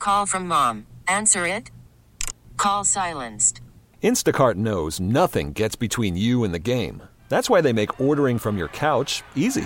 Call from mom. Answer it. Call silenced. Instacart knows nothing gets between you and the game. That's why they make ordering from your couch easy.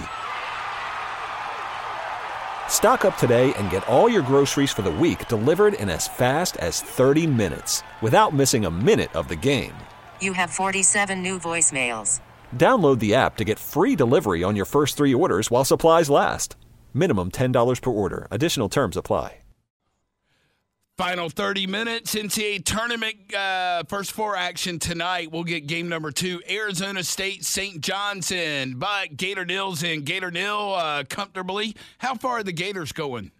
Stock up today and get all your groceries for the week delivered in as fast as 30 minutes without missing a minute of the game. You have 47 new voicemails. Download the app to get free delivery on your first 3 orders while supplies last. Minimum $10 per order. Additional terms apply. Final 30 minutes, NCAA tournament, first 4 action tonight. We'll get game number 2, Arizona State, St. John's in, but Gator Nil's in. Gator Nil comfortably. How far are the Gators going?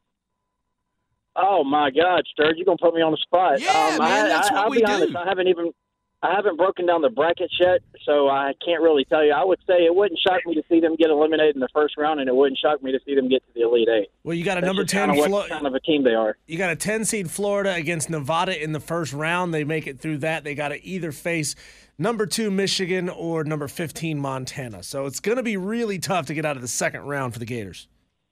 Oh, my God, Sturge, you're going to put me on the spot. Yeah, man, that's what I'll we be do. honest, I haven't broken down the brackets yet, so I can't really tell you. I would say it wouldn't shock me to see them get eliminated in the first round, and it wouldn't shock me to see them get to the Elite Eight. Well, you got a That's number just 10 what kind of a team they are. You got a 10 seed Florida against Nevada in the first round. They make it through that. They got to either face number 2 Michigan or number 15 Montana. So it's going to be really tough to get out of the second round for the Gators.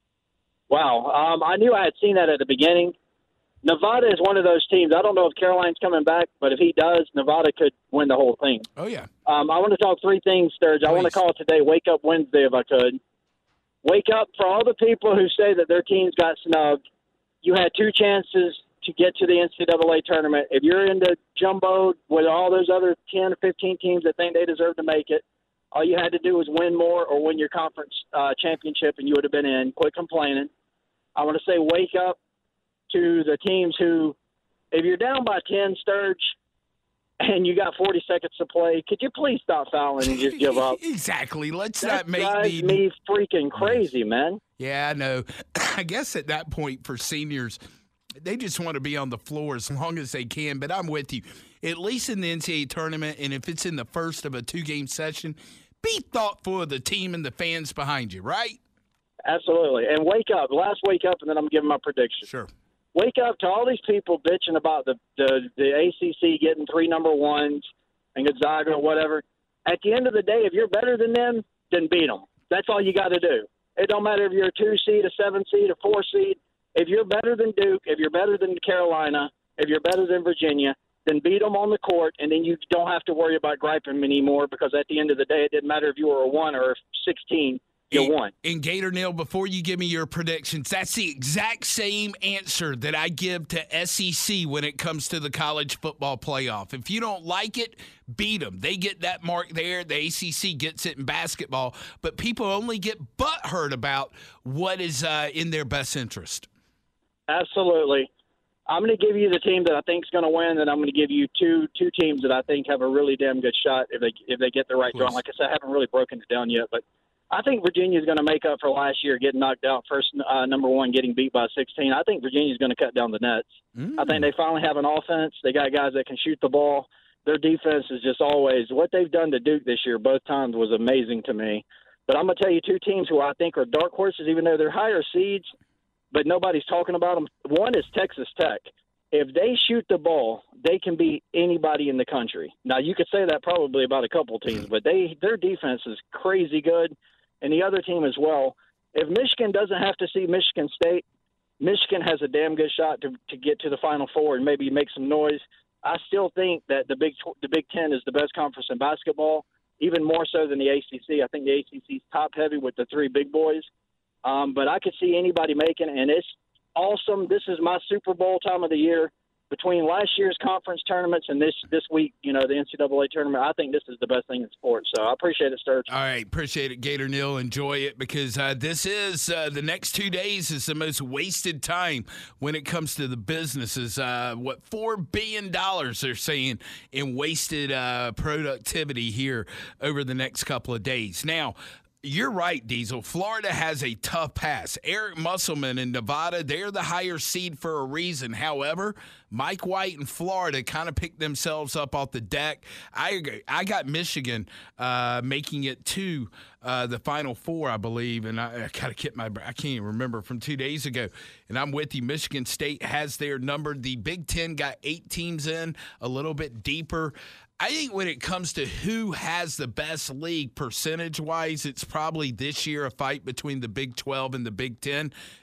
Wow. I knew I had seen that at the beginning. Nevada is one of those teams. I don't know if Caroline's coming back, but if he does, Nevada could win the whole thing. Oh, yeah. I want to talk 3 things, Sturge. I want to call it today Wake Up Wednesday if I could. Wake up for all the people who say that their teams got snubbed. You had 2 chances to get to the NCAA tournament. If you're in the jumbo with all those other 10 or 15 teams that think they deserve to make it, all you had to do was win more or win your conference championship, and you would have been in. Quit complaining. I want to say wake up to the teams who, if you're down by 10, Sturge, and you got 40 seconds to play, could you please stop fouling and just give up? Exactly. Let's That not make drives me freaking crazy, man. Yeah, I know. I guess at that point for seniors, they just want to be on the floor as long as they can. But I'm with you. At least in the NCAA tournament, and if it's in the first of a 2-game session, be thoughtful of the team and the fans behind you, right? Absolutely. And wake up. Last wake up, and then I'm giving my prediction. Sure. Wake up to all these people bitching about the ACC getting 3 number 1s and Gonzaga or whatever. At the end of the day, if you're better than them, then beat them. That's all you got to do. It don't matter if you're a 2 seed, a 7 seed, a 4 seed. If you're better than Duke, if you're better than Carolina, if you're better than Virginia, then beat them on the court, and then you don't have to worry about griping anymore because at the end of the day, it didn't matter if you were a 1 or a 16. You won. In Gator Nil, before you give me your predictions, that's the exact same answer that I give to SEC when it comes to the college football playoff. If you don't like it, beat them. They get that mark there. The ACC gets it in basketball. But people only get butthurt about what is in their best interest. Absolutely. I'm going to give you the team that I think is going to win, and I'm going to give you two teams that I think have a really damn good shot if they get the right drawing. Like I said, I haven't really broken it down yet, but I think Virginia's going to make up for last year getting knocked out first, number 1, getting beat by 16. I think Virginia's going to cut down the nets. I think they finally have an offense. They got guys that can shoot the ball. Their defense is just always – what they've done to Duke this year both times was amazing to me. But I'm going to tell you 2 teams who I think are dark horses, even though they're higher seeds, but nobody's talking about them. One is Texas Tech. If they shoot the ball, they can beat anybody in the country. Now, you could say that probably about a couple teams, but their defense is crazy good. And the other team as well. If Michigan doesn't have to see Michigan State, Michigan has a damn good shot to get to the Final Four and maybe make some noise. I still think that the Big Ten is the best conference in basketball, even more so than the ACC. I think the ACC is top heavy with the 3 big boys. But I could see anybody making it, and it's awesome. This is my Super Bowl time of the year. Between last year's conference tournaments and this week, the NCAA tournament, I think this is the best thing in sports. So I appreciate it, Sturge. All right, appreciate it, Gator Nil. Enjoy it because this is the next 2 days is the most wasted time when it comes to the businesses. $4 billion they're saying in wasted productivity here over the next couple of days. Now, you're right, Diesel. Florida has a tough pass. Eric Musselman in Nevada, they're the higher seed for a reason. However, Mike White in Florida kind of picked themselves up off the deck. I agree. I got Michigan making it to the Final Four, I believe, and I got to get I can't even remember from 2 days ago. And I'm with you. Michigan State has their number. The Big Ten got 8 teams in, a little bit deeper. I think when it comes to who has the best league percentage-wise, it's probably this year a fight between the Big 12 and the Big 10.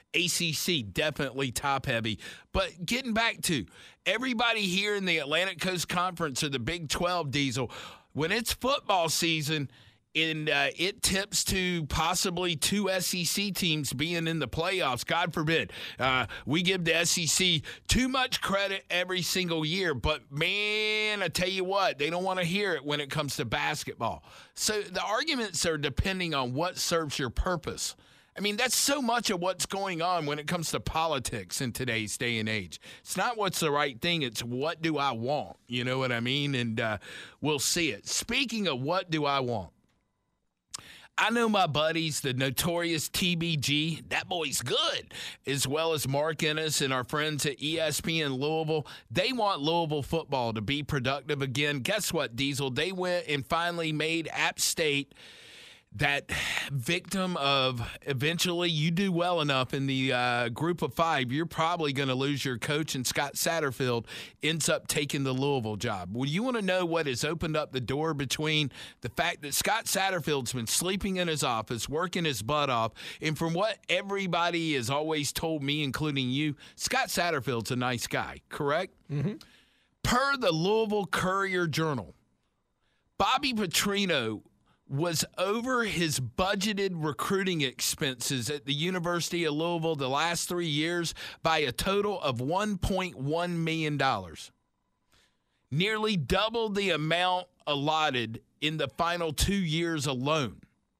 ACC, definitely top-heavy. But getting back to everybody here in the Atlantic Coast Conference or the Big 12, Diesel, when it's football season and it tips to possibly 2 SEC teams being in the playoffs, God forbid, we give the SEC too much credit every single year. But, man, I tell you what, they don't want to hear it when it comes to basketball. So the arguments are depending on what serves your purpose. I mean, that's so much of what's going on when it comes to politics in today's day and age. It's not what's the right thing. It's what do I want? You know what I mean? And we'll see it. Speaking of what do I want, I know my buddies, the notorious TBG, that boy's good, as well as Mark Ennis and our friends at ESPN Louisville. They want Louisville football to be productive again. Guess what, Diesel? They went and finally made App State that victim of eventually you do well enough in the group of 5, you're probably going to lose your coach, and Scott Satterfield ends up taking the Louisville job. Well, you want to know what has opened up the door between the fact that Scott Satterfield's been sleeping in his office, working his butt off, and from what everybody has always told me, including you, Scott Satterfield's a nice guy, correct? Mm-hmm. Per the Louisville Courier-Journal, Bobby Petrino was over his budgeted recruiting expenses at the University of Louisville the last 3 years by a total of $1.1 million. Nearly double the amount allotted in the final 2 years alone.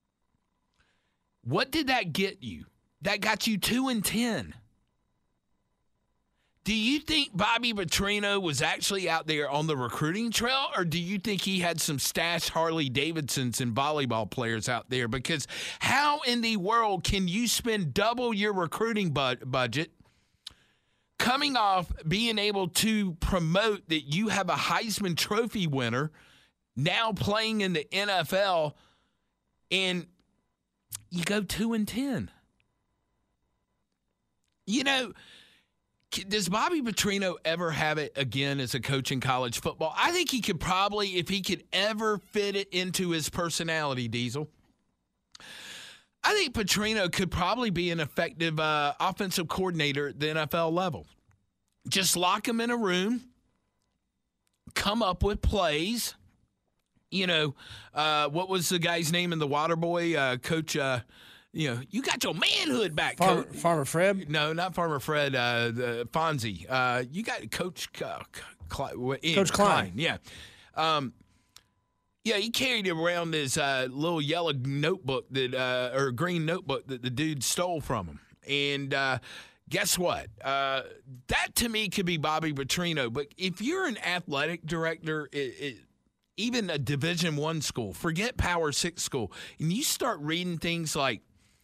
What did that get you? That got you 2-10. Do you think Bobby Petrino was actually out there on the recruiting trail, or do you think he had some stashed Harley-Davidsons and volleyball players out there? Because how in the world can you spend double your recruiting budget coming off being able to promote that you have a Heisman Trophy winner now playing in the NFL, and you go 2-10? You know, does Bobby Petrino ever have it again as a coach in college football? I think he could probably, if he could ever fit it into his personality, Diesel. I think Petrino could probably be an effective offensive coordinator at the NFL level. Just lock him in a room, come up with plays. You know, what was the guy's name in the Waterboy? Coach, you got your manhood back, Coach. Farmer Fred? No, not Farmer Fred. Fonzie. You got Coach Coach Klein. Yeah. He carried around this little yellow notebook or green notebook that the dude stole from him. And guess what? That to me could be Bobby Petrino. But if you're an athletic director, even a Division I school, forget Power 6 school, and you start reading things like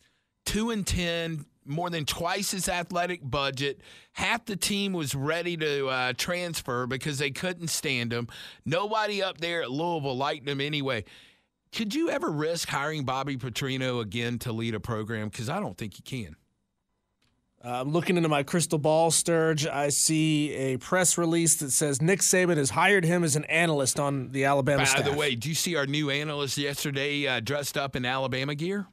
2-10, more than twice his athletic budget. Half the team was ready to transfer because they couldn't stand him. Nobody up there at Louisville liked him anyway. Could you ever risk hiring Bobby Petrino again to lead a program? Because I don't think you can. I'm looking into my crystal ball, Sturge. I see a press release that says Nick Saban has hired him as an analyst on the Alabama staff. By the way, do you see our new analyst yesterday dressed up in Alabama gear?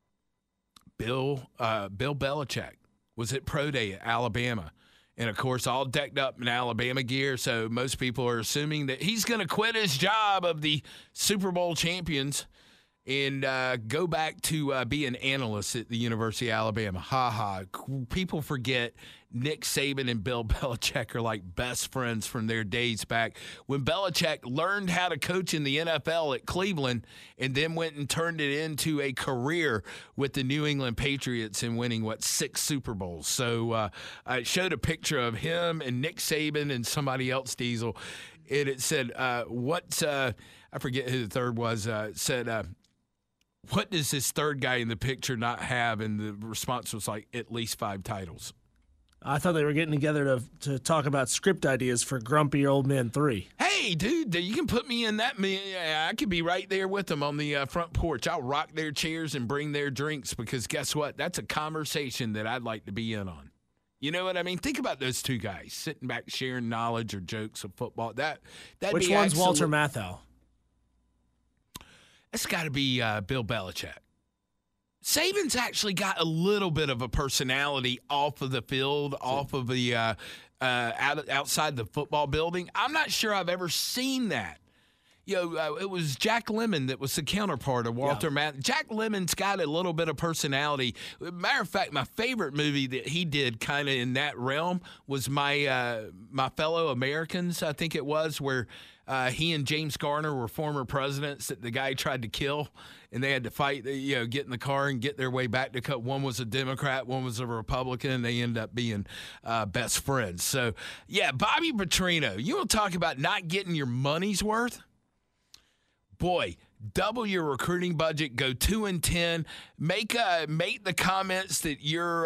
Bill Belichick was at Pro Day at Alabama. And, of course, all decked up in Alabama gear. So most people are assuming that he's going to quit his job of the Super Bowl champions and go back to be an analyst at the University of Alabama. Ha. People forget Nick Saban and Bill Belichick are like best friends from their days back when Belichick learned how to coach in the NFL at Cleveland and then went and turned it into a career with the New England Patriots and winning, 6 Super Bowls. So I showed a picture of him and Nick Saban and somebody else, Diesel, and it said, I forget who the third was, said, what does this third guy in the picture not have? And the response was like, at least 5 titles. I thought they were getting together to talk about script ideas for Grumpy Old Men 3. Hey, dude, you can put me in that. I could be right there with them on the front porch. I'll rock their chairs and bring their drinks because guess what? That's a conversation that I'd like to be in on. You know what I mean? Think about those two guys sitting back sharing knowledge or jokes of football. Which one's Walter Matthau? It's got to be Bill Belichick. Saban's actually got a little bit of a personality off of the field, off of the outside the football building. I'm not sure I've ever seen that. It was Jack Lemmon that was the counterpart of Walter Matthau. Jack Lemmon's got a little bit of personality. Matter of fact, my favorite movie that he did kind of in that realm was My Fellow Americans, I think it was, where he and James Garner were former presidents that the guy tried to kill, and they had to fight, get in the car and get their way back to cut. One was a Democrat, one was a Republican. They ended up being best friends. So, Bobby Petrino, you want to talk about not getting your money's worth? Boy, double your recruiting budget, go 2-10, make the comments that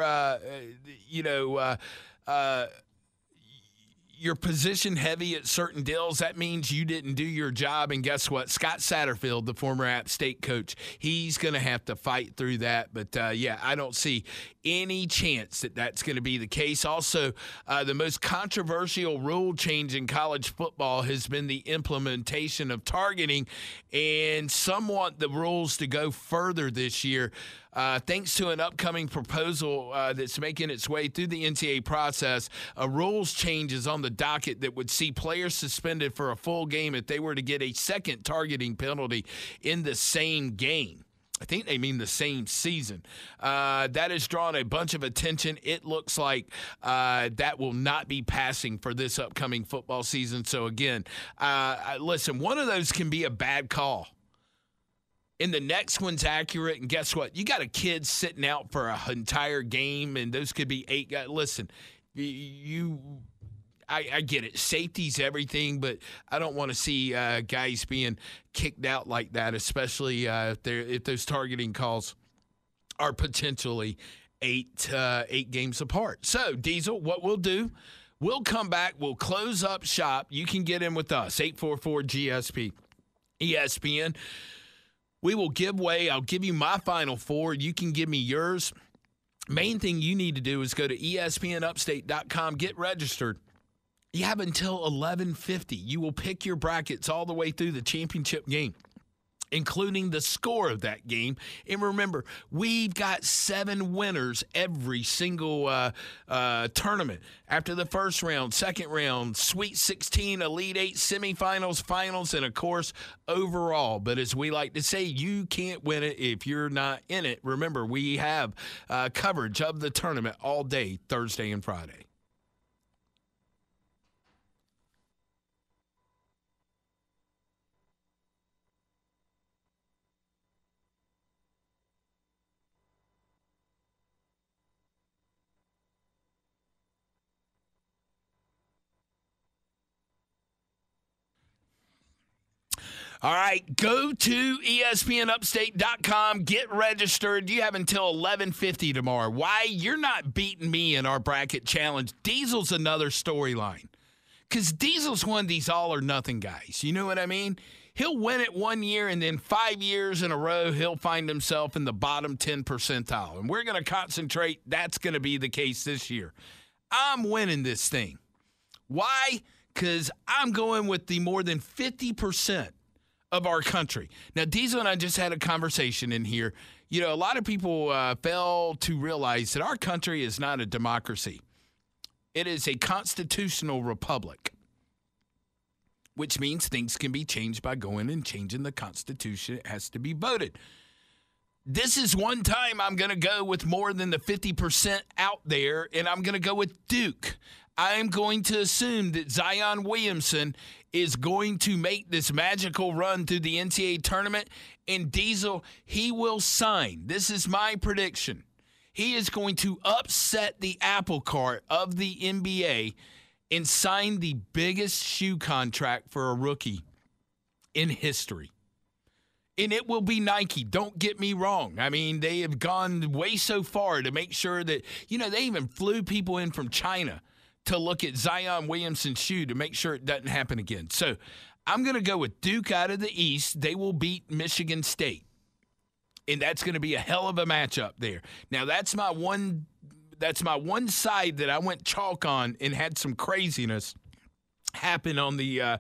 you're position heavy at certain deals. That means you didn't do your job. And guess what? Scott Satterfield, the former App State coach, he's going to have to fight through that. But, I don't see any chance that that's going to be the case. Also, the most controversial rule change in college football has been the implementation of targeting. And some want the rules to go further this year. Thanks to an upcoming proposal that's making its way through the NCAA process, a rules change is on the docket that would see players suspended for a full game if they were to get a second targeting penalty in the same game. I think they mean the same season. That has drawn a bunch of attention. It looks like that will not be passing for this upcoming football season. So, again, listen, one of those can be a bad call. And the next one's accurate, and guess what? You got a kid sitting out for an entire game, and those could be 8 guys. Listen, I get it. Safety's everything, but I don't want to see guys being kicked out like that, especially if those targeting calls are potentially 8 games apart. So, Diesel, what we'll do, we'll come back. We'll close up shop. You can get in with us, 844-GSP, ESPN. We will give way. I'll give you my Final Four. You can give me yours. Main thing you need to do is go to ESPNUpstate.com, get registered. You have until 11:50. You will pick your brackets all the way through the championship game, including the score of that game. And remember, we've got 7 winners every single tournament. After the first round, second round, Sweet 16, Elite 8, semifinals, finals, and, of course, overall. But as we like to say, you can't win it if you're not in it. Remember, we have coverage of the tournament all day, Thursday and Friday. All right, go to ESPNUpstate.com, get registered. You have until 11:50 tomorrow. Why? You're not beating me in our bracket challenge. Diesel's another storyline because Diesel's one of these all-or-nothing guys. You know what I mean? He'll win it 1 year, and then 5 years in a row, he'll find himself in the bottom 10 percentile. And we're going to concentrate. That's going to be the case this year. I'm winning this thing. Why? Because I'm going with the more than 50% of our country. Now, Diesel and I just had a conversation in here. You know, a lot of people fail to realize that our country is not a democracy. It is a constitutional republic, which means things can be changed by going and changing the Constitution. It has to be voted. This is one time I'm going to go with more than the 50% out there, and I'm going to go with Duke. I'm going to assume that Zion Williamson is going to make this magical run through the NCAA tournament, and Diesel, he will sign. This is my prediction. He is going to upset the apple cart of the NBA and sign the biggest shoe contract for a rookie in history. And it will be Nike. Don't get me wrong. I mean, they have gone way so far to make sure that, you know, they even flew people in from China to look at Zion Williamson's shoe to make sure it doesn't happen again. So I'm going to go with Duke out of the East. They will beat Michigan State. And that's going to be a hell of a matchup there. Now, that's my one side that I went chalk on and had some craziness happen on the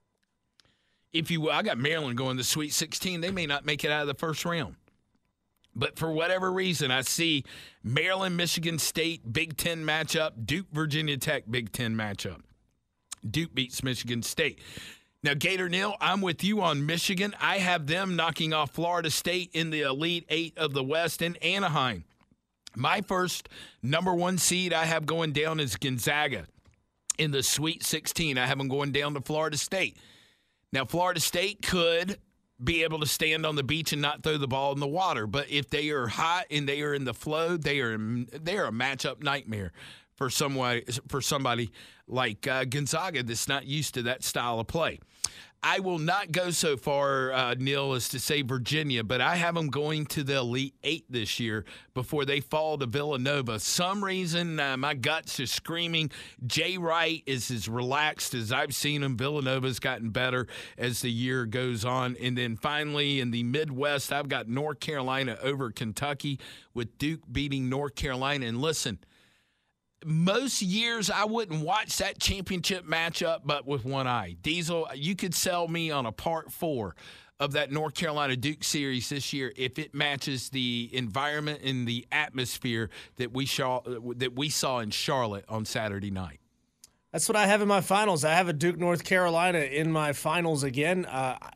if you will. I got Maryland going to Sweet 16. They may not make it out of the first round. But for whatever reason, I see Maryland, Michigan State, Big Ten matchup, Duke, Virginia Tech, Big Ten matchup. Duke beats Michigan State. Now, Gator Neal, I'm with you on Michigan. I have them knocking off Florida State in the Elite Eight of the West in Anaheim. My first number 1 seed I have going down is Gonzaga. In the Sweet 16, I have them going down to Florida State. Now, Florida State could be able to stand on the beach and not throw the ball in the water. But if they are hot and they are in the flow, they are a matchup nightmare for somebody like Gonzaga that's not used to that style of play. I will not go so far, Neil, as to say Virginia, but I have them going to the Elite Eight this year before they fall to Villanova. Some reason my guts are screaming Jay Wright is as relaxed as I've seen him. Villanova's gotten better as the year goes on. And then finally in the Midwest, I've got North Carolina over Kentucky with Duke beating North Carolina. And listen, most years I wouldn't watch that championship matchup, but with one eye. Diesel, you could sell me on a part 4 of that North Carolina Duke series this year if it matches the environment and the atmosphere that we saw in Charlotte on Saturday night. That's what I have in my finals. I have a Duke, North Carolina in my finals again.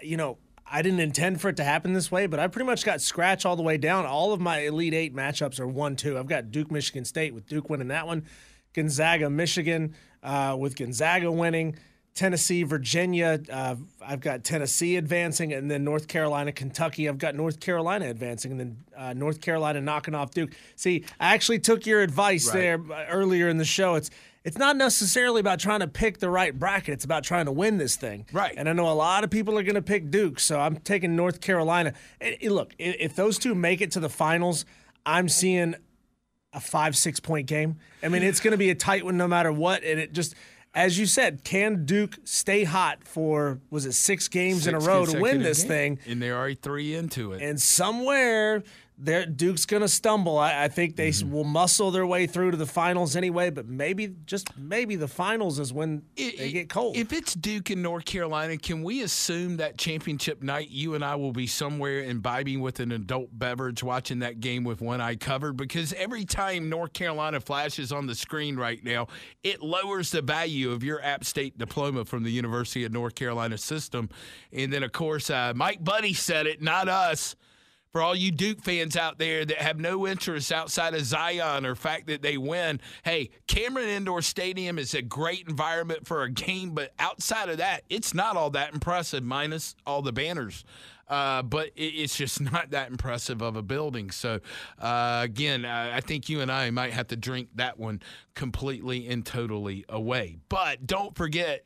I didn't intend for it to happen this way, but I pretty much got scratch all the way down. All of my Elite Eight matchups are 1-2. I've got Duke, Michigan State with Duke winning that one. Gonzaga, Michigan with Gonzaga winning. Tennessee, Virginia, I've got Tennessee advancing. And then North Carolina, Kentucky, I've got North Carolina advancing. And then North Carolina knocking off Duke. See, I actually took your advice there earlier in the show. It's not necessarily about trying to pick the right bracket. It's about trying to win this thing. Right. And I know a lot of people are going to pick Duke, so I'm taking North Carolina. And look, if those two make it to the finals, I'm seeing a 5-6 point game. I mean, it's going to be a tight one no matter what. And it just, as you said, can Duke stay hot for, was it 6 games in a row to win this thing? And they're already 3 into it. And somewhere Duke's going to stumble. I think they will muscle their way through to the finals anyway, but maybe, just maybe, the finals is when they get cold. If it's Duke and North Carolina, can we assume that championship night you and I will be somewhere imbibing with an adult beverage watching that game with one eye covered? Because every time North Carolina flashes on the screen right now, it lowers the value of your App State diploma from the University of North Carolina system. And then, of course, Mike Buddy said it, not us. For all you Duke fans out there that have no interest outside of Zion or fact that they win, hey, Cameron Indoor Stadium is a great environment for a game, but outside of that, it's not all that impressive, minus all the banners. But it's just not that impressive of a building. So, again, I think you and I might have to drink that one completely and totally away. But don't forget,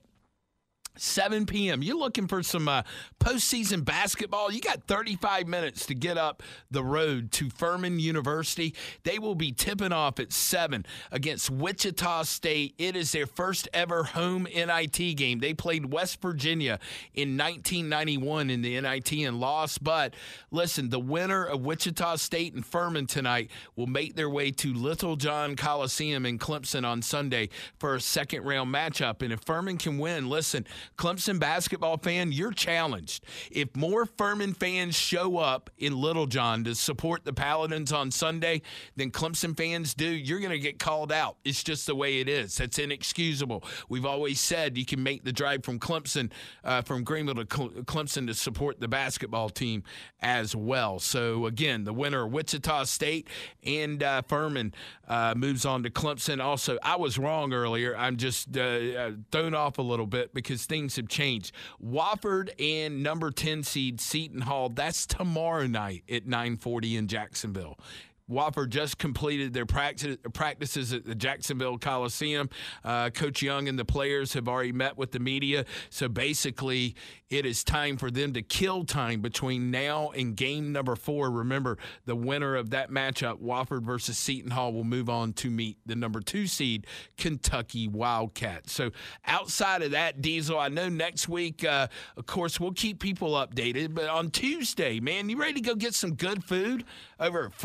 7 p.m. You're looking for some postseason basketball. You got 35 minutes to get up the road to Furman University. They will be tipping off at 7 against Wichita State. It is their first ever home NIT game. They played West Virginia in 1991 in the NIT and lost. But listen, the winner of Wichita State and Furman tonight will make their way to Little John Coliseum in Clemson on Sunday for a second-round matchup. And if Furman can win, listen, Clemson basketball fan, you're challenged. If more Furman fans show up in Little John to support the Paladins on Sunday than Clemson fans do, you're going to get called out. It's just the way it is. That's inexcusable. We've always said you can make the drive from Clemson, from Greenville to Clemson to support the basketball team as well. So, again, the winner of Wichita State and Furman moves on to Clemson. Also, I was wrong earlier. I'm just thrown off a little bit because things have changed. Wofford and number 10 seed Seton Hall, that's tomorrow night at 9:40 in Jacksonville. Wofford just completed their practices at the Jacksonville Coliseum. Coach Young and the players have already met with the media. So basically, it is time for them to kill time between now and game number 4. Remember, the winner of that matchup, Wofford versus Seton Hall, will move on to meet the number 2 seed, Kentucky Wildcats. So outside of that, Diesel, I know next week, of course, we'll keep people updated. But on Tuesday, man, you ready to go get some good food over at Frankie's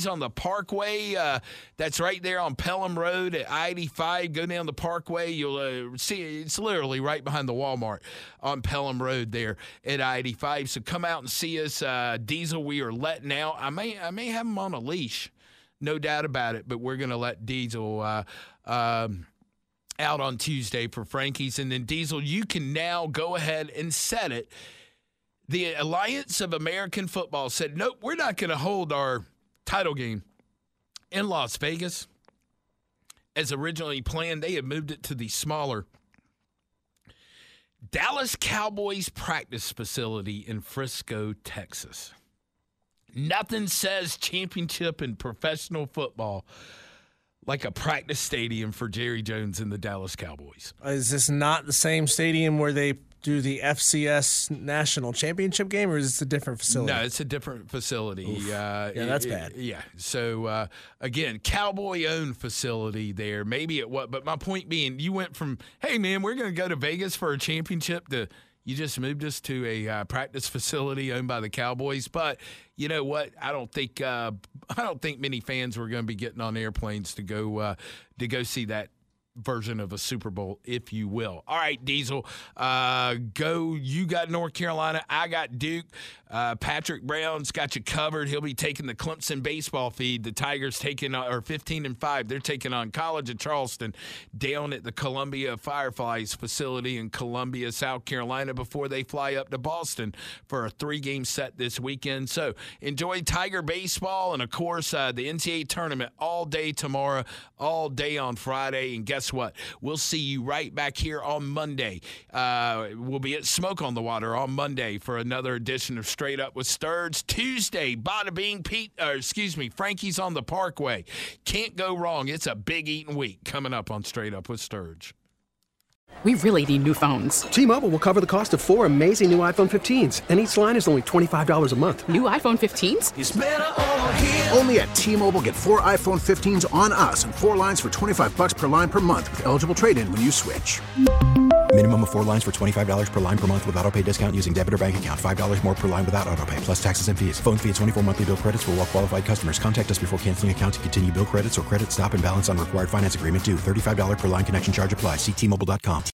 on the Parkway. That's right there on Pelham Road at I-85. Go down the Parkway. You'll see it's literally right behind the Walmart on Pelham Road there at I-85. So come out and see us. Diesel, we are letting out. I may have him on a leash, no doubt about it, but we're going to let Diesel out on Tuesday for Frankie's. And then, Diesel, you can now go ahead and set it. The Alliance of American Football said, nope, we're not going to hold our title game in Las Vegas. As originally planned, they had moved it to the smaller Dallas Cowboys practice facility in Frisco, Texas. Nothing says championship in professional football like a practice stadium for Jerry Jones and the Dallas Cowboys. Is this not the same stadium where they do the FCS National Championship game, or is this a different facility? No, it's a different facility. Yeah, that's bad. Yeah. So, again, Cowboy-owned facility there. Maybe it was, but my point being, you went from, hey, man, we're going to go to Vegas for a championship to you just moved us to a practice facility owned by the Cowboys. But you know what? I don't think many fans were going to be getting on airplanes to go see that version of a Super Bowl, if you will. All right, Diesel, go. You got North Carolina. I got Duke. Patrick Brown's got you covered. He'll be taking the Clemson baseball feed. The Tigers taking are 15-5. They're taking on College of Charleston down at the Columbia Fireflies facility in Columbia, South Carolina, before they fly up to Boston for a 3-game set this weekend. So enjoy Tiger baseball and, of course, the NCAA tournament all day tomorrow, all day on Friday. And guess what? We'll see you right back here on Monday. We'll be at Smoke on the Water on Monday for another edition of Straight Up with Sturge. Tuesday, Bada Bing, Frankie's on the Parkway. Can't go wrong. It's a big eating week coming up on Straight Up with Sturge. We really need new phones. T-Mobile will cover the cost of 4 amazing new iPhone 15s, and each line is only $25 a month. New iPhone 15s? It's better over here. Only at T-Mobile, get 4 iPhone 15s on us and 4 lines for $25 per line per month with eligible trade-in when you switch. Minimum of 4 lines for $25 per line per month with autopay discount using debit or bank account. $5 more per line without autopay, plus taxes and fees. Phone fee at 24 monthly bill credits for well-qualified customers. Contact us before canceling account to continue bill credits or credit stop and balance on required finance agreement due. $35 per line connection charge applies. See T-Mobile.com.